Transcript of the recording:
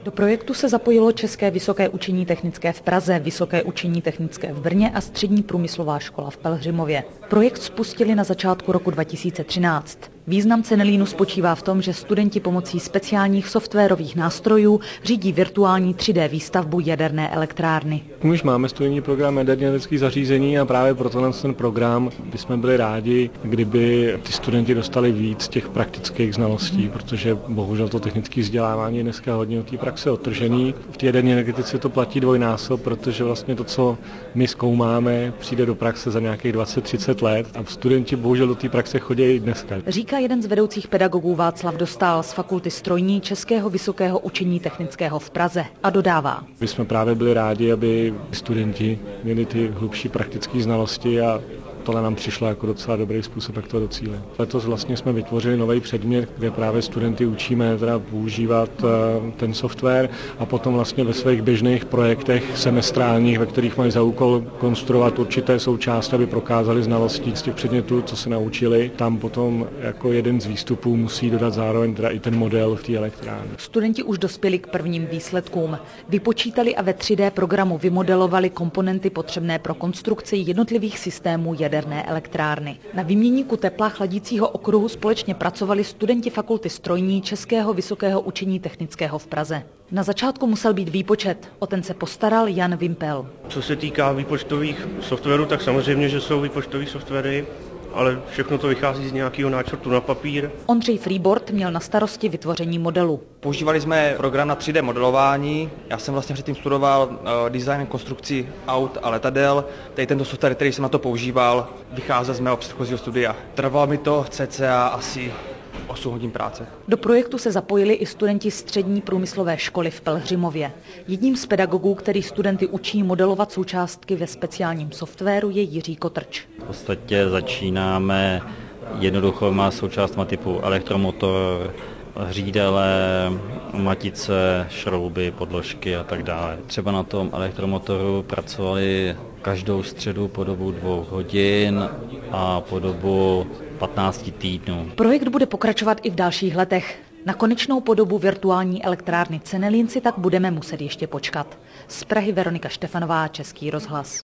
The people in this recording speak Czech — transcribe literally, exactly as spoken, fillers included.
Do projektu se zapojilo České vysoké učení technické v Praze, Vysoké učení technické v Brně a Střední průmyslová škola v Pelhřimově. Projekt spustili na začátku roku dva tisíce třináct. Význam Cenelínu spočívá v tom, že studenti pomocí speciálních softwarových nástrojů řídí virtuální tři dé výstavbu jaderné elektrárny. Už máme studijní program jaderných zařízení a právě proto na ten program bychom byli rádi, kdyby ty studenti dostali víc těch praktických znalostí, protože bohužel to technické vzdělávání je dneska hodně od té praxe odtržený. V té jaderné energetice to platí dvojnásob, protože vlastně to, co my zkoumáme, přijde do praxe za nějakých dvacet třicet let a studenti bohužel do té praxe chodí i dneska. Říká jeden z vedoucích pedagogů Václav Dostál z Fakulty strojní Českého vysokého učení technického v Praze a dodává. My jsme právě byli rádi, aby studenti měli ty hlubší praktické znalosti a tohle nám přišlo jako docela dobrý způsob, jak to docílit. Letos vlastně jsme vytvořili nový předmět, kde právě studenty učíme teda používat ten software a potom vlastně ve svých běžných projektech semestrálních, ve kterých mají za úkol konstruovat určité součásti, aby prokázali znalosti z těch předmětů, co se naučili. Tam potom jako jeden z výstupů musí dodat zároveň teda i ten model v té elektrárně. Studenti už dospěli k prvním výsledkům. Vypočítali a ve tři dé programu vymodelovali komponenty potřebné pro konstrukci jednotlivých systémů jaderné jaderné elektrárny. Na výměníku tepla chladícího okruhu společně pracovali studenti Fakulty strojní Českého vysokého učení technického v Praze. Na začátku musel být výpočet, o ten se postaral Jan Vimpel. Co se týká výpočtových softwarů, tak samozřejmě, že jsou výpočtové softwary, ale všechno to vychází z nějakého náčrtu na papír. Ondřej Freeboard měl na starosti vytvoření modelu. Používali jsme program na tři dé modelování. Já jsem vlastně předtím studoval uh, design konstrukci aut a letadel. Tady tento software, který jsem na to používal, vycházel z mého předchozího studia. Trvalo mi to cca asi osm hodin práce. Do projektu se zapojili i studenti Střední průmyslové školy v Pelhřimově. Jedním z pedagogů, který studenty učí modelovat součástky ve speciálním softwaru, je Jiří Kotrč. V podstatě začínáme jednoduchýma součástma typu elektromotor, řídele, matice, šrouby, podložky a tak dále. Třeba na tom elektromotoru pracovali každou středu po dobu dvou hodin a po dobu patnácti týdnů. Projekt bude pokračovat i v dalších letech. Na konečnou podobu virtuální elektrárny Cenelín si tak budeme muset ještě počkat. Z Prahy Veronika Štefanová, Český rozhlas.